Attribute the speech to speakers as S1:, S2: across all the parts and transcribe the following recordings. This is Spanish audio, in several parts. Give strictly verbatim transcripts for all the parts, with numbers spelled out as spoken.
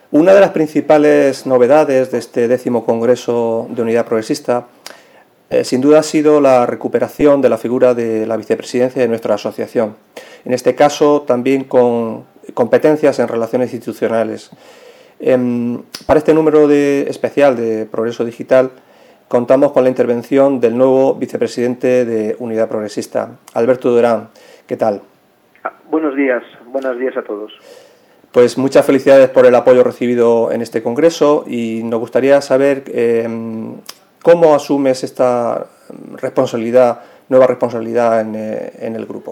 S1: Una de las principales novedades de este décimo Congreso de Unidad Progresista eh, sin duda ha sido la recuperación de la figura de la vicepresidencia de nuestra asociación. En este caso también con competencias en relaciones institucionales. Eh, para este número de, especial de Progreso Digital contamos con la intervención del nuevo vicepresidente de Unidad Progresista, Alberto Durán. ¿Qué tal?
S2: Buenos días, buenos días a todos.
S1: Pues muchas felicidades por el apoyo recibido en este congreso y nos gustaría saber eh, cómo asumes esta responsabilidad, nueva responsabilidad en, eh, en el grupo.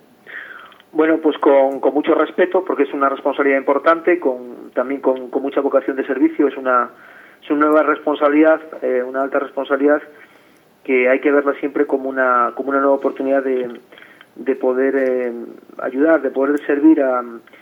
S2: Bueno, pues con, con mucho respeto, porque es una responsabilidad importante, con, también con, con mucha vocación de servicio. Es una, es una nueva responsabilidad, eh, una alta responsabilidad que hay que verla siempre como una, como una nueva oportunidad de, de poder eh, ayudar, de poder servir a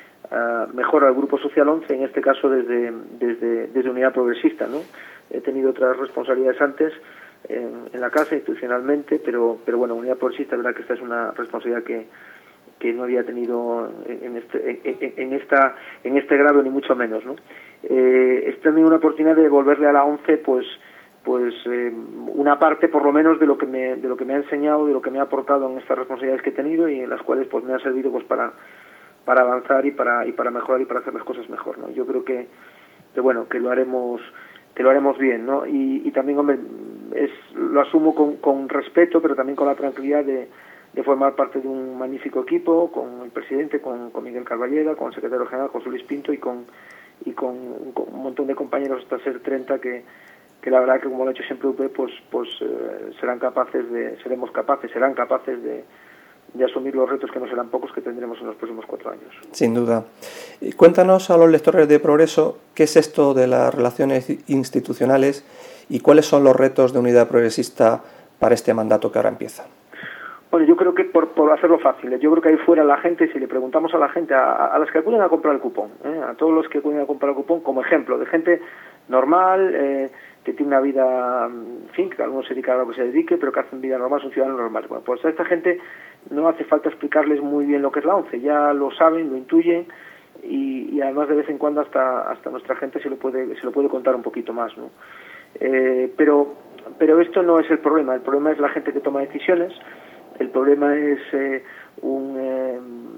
S2: Uh, mejor al Grupo Social once, en este caso desde desde, desde Unidad Progresista, ¿no? He tenido otras responsabilidades antes en, en la casa, institucionalmente, pero pero bueno, Unidad Progresista, la verdad que esta es una responsabilidad que que no había tenido en este en, en esta en este grado ni mucho menos, ¿no? Eh, es también una oportunidad de devolverle a la once, pues pues eh, una parte por lo menos de lo que me de lo que me ha enseñado, de lo que me ha aportado en estas responsabilidades que he tenido y en las cuales pues me ha servido pues para para avanzar y para y para mejorar y para hacer las cosas mejor, ¿no? Yo creo que, que bueno, que lo haremos que lo haremos bien, ¿no? Y, y también, hombre, es lo asumo con, con respeto, pero también con la tranquilidad de, de formar parte de un magnífico equipo, con el presidente, con, con Miguel Carballeda, con el secretario general, José Luis Pinto, y con y con, con un montón de compañeros hasta ser treinta que que la verdad que, como lo ha hecho siempre U P, pues pues eh, serán capaces de seremos capaces, serán capaces de de asumir los retos que no serán pocos que tendremos en los próximos cuatro años.
S1: Sin duda. Cuéntanos a los lectores de Progreso qué es esto de las relaciones institucionales y cuáles son los retos de Unidad Progresista para este mandato que ahora empieza.
S2: Bueno, yo creo que por, por hacerlo fácil, yo creo que ahí fuera la gente, si le preguntamos a la gente, a, a las que acuden a comprar el cupón, ¿eh? a todos los que acuden a comprar el cupón, como ejemplo de gente normal, eh, que tiene una vida, en fin, que algunos se dedican a lo que se dedique, pero que hacen vida normal, son ciudadanos normales. Bueno, pues a esta gente no hace falta explicarles muy bien lo que es la once, ya lo saben, lo intuyen, y, y además de vez en cuando hasta hasta nuestra gente se lo puede se lo puede contar un poquito más, ¿no? Eh, pero pero esto no es el problema, el problema es la gente que toma decisiones, el problema es eh, un eh,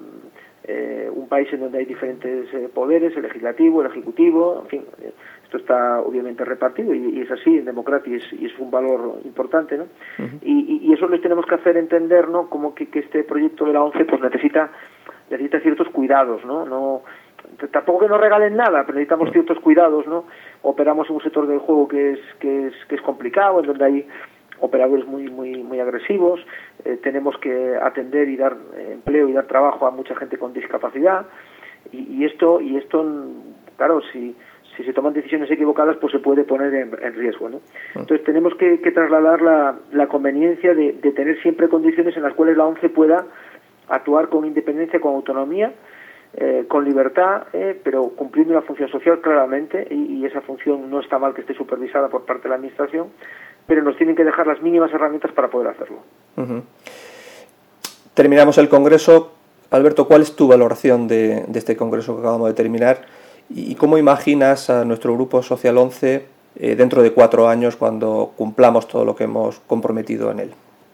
S2: eh, un país en donde hay diferentes eh, poderes, el legislativo, el ejecutivo, en fin, eh, esto está obviamente repartido y, y es así en democracia y es, y es un valor importante, ¿no? Uh-huh. y, y eso les tenemos que hacer entender, ¿no? Como que, que este proyecto de la once pues necesita necesita ciertos cuidados, ¿no? No tampoco que nos regalen nada, pero necesitamos ciertos cuidados, ¿no? Operamos en un sector del juego que es que es que es complicado, en donde hay operadores muy muy muy agresivos, eh, tenemos que atender y dar eh, empleo y dar trabajo a mucha gente con discapacidad y, y esto y esto claro, si si se toman decisiones equivocadas pues se puede poner en, en riesgo, ¿no? Entonces tenemos que, que trasladar la, la conveniencia de, de tener siempre condiciones en las cuales la once pueda actuar con independencia, con autonomía, eh, con libertad, eh, pero cumpliendo una función social claramente, y, y esa función no está mal que esté supervisada por parte de la administración, pero nos tienen que dejar las mínimas herramientas para poder hacerlo.
S1: Uh-huh. Terminamos el Congreso. Alberto, ¿cuál es tu valoración de, de este Congreso que acabamos de terminar? ¿Y cómo imaginas a nuestro Grupo Social once eh, dentro de cuatro años cuando cumplamos todo lo que hemos comprometido en él?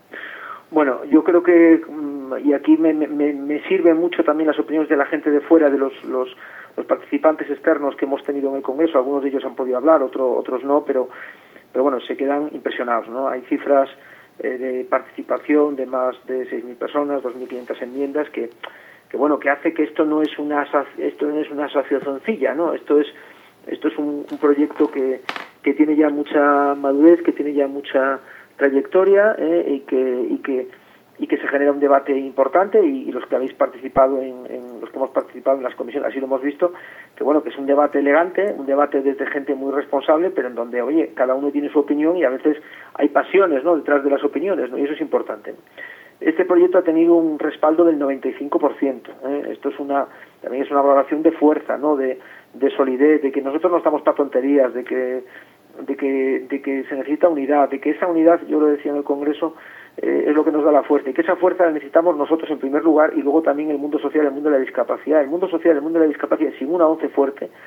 S2: Bueno, yo creo que, y aquí me, me, me sirven mucho también las opiniones de la gente de fuera, de los, los, los participantes externos que hemos tenido en el Congreso. Algunos de ellos han podido hablar, otro, otros no, pero, pero bueno, se quedan impresionados, ¿no? Hay cifras eh, de participación de más de seis mil personas, dos mil quinientas enmiendas, que que bueno, que hace que esto no es una esto no es una asociacioncilla, ¿no? Esto es esto es un, un proyecto que, que tiene ya mucha madurez, que tiene ya mucha trayectoria, eh, y que y que y que se genera un debate importante y, y los que habéis participado en, en los que hemos participado en las comisiones así lo hemos visto, que bueno, que es un debate elegante, un debate desde gente muy responsable, pero en donde, oye, cada uno tiene su opinión y a veces hay pasiones, ¿no?, detrás de las opiniones, ¿no? Y eso es importante. Este proyecto ha tenido un respaldo del noventa y cinco por ciento. ¿eh? Esto es una también es una valoración de fuerza, ¿no?, de, de solidez, de que nosotros no estamos para tonterías, de que de que de que se necesita unidad, de que esa unidad, yo lo decía en el Congreso, eh, es lo que nos da la fuerza, y que esa fuerza la necesitamos nosotros en primer lugar, y luego también el mundo social, el mundo de la discapacidad. El mundo social, el mundo de la discapacidad, sin una once fuerte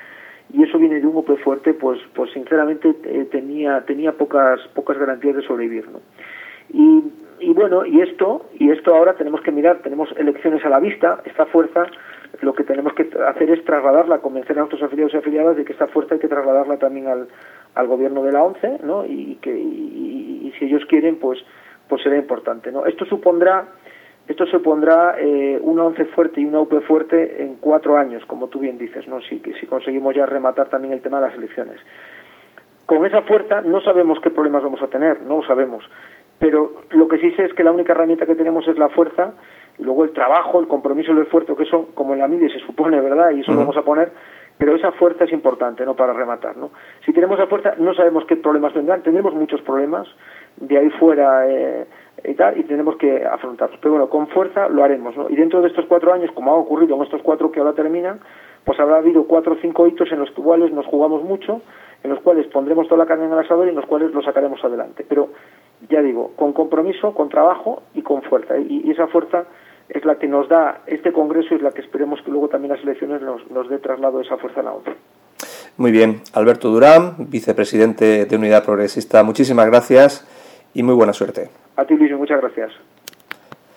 S2: y eso viene de un U P fuerte, pues pues sinceramente eh, tenía tenía pocas pocas garantías de sobrevivir, ¿no? Y, y bueno, y esto y esto ahora tenemos que mirar, tenemos elecciones a la vista, esta fuerza lo que tenemos que hacer es trasladarla, convencer a nuestros afiliados y afiliadas de que esta fuerza hay que trasladarla también al, al gobierno de la ONCE, ¿no? Y que y, y si ellos quieren, pues pues será importante, ¿no? Esto supondrá esto supondrá eh, una ONCE fuerte y una U P fuerte en cuatro años, como tú bien dices, ¿no? Si si conseguimos ya rematar también el tema de las elecciones. Con esa fuerza no sabemos qué problemas vamos a tener, no lo sabemos, pero lo que sí sé es que la única herramienta que tenemos es la fuerza. Y luego el trabajo, el compromiso, el esfuerzo, que eso, como en la M I D E se supone, ¿verdad? Y eso uh-huh. lo vamos a poner, pero esa fuerza es importante, ¿no? Para rematar, ¿no? Si tenemos esa fuerza, no sabemos qué problemas vendrán, tendremos muchos problemas de ahí fuera eh, y tal, y tenemos que afrontarlos. Pero bueno, con fuerza lo haremos, ¿no? Y dentro de estos cuatro años, como ha ocurrido en estos cuatro que ahora terminan, pues habrá habido cuatro o cinco hitos en los cuales nos jugamos mucho, en los cuales pondremos toda la carne en el asador y en los cuales lo sacaremos adelante. Pero, ya digo, con compromiso, con trabajo y con fuerza. Y, y esa fuerza es la que nos da este Congreso y es la que esperemos que luego también las elecciones nos, nos dé traslado de esa fuerza a la ONCE.
S1: Muy bien. Alberto Durán, vicepresidente de Unidad Progresista, muchísimas gracias y muy buena suerte.
S2: A ti, Luis, muchas gracias.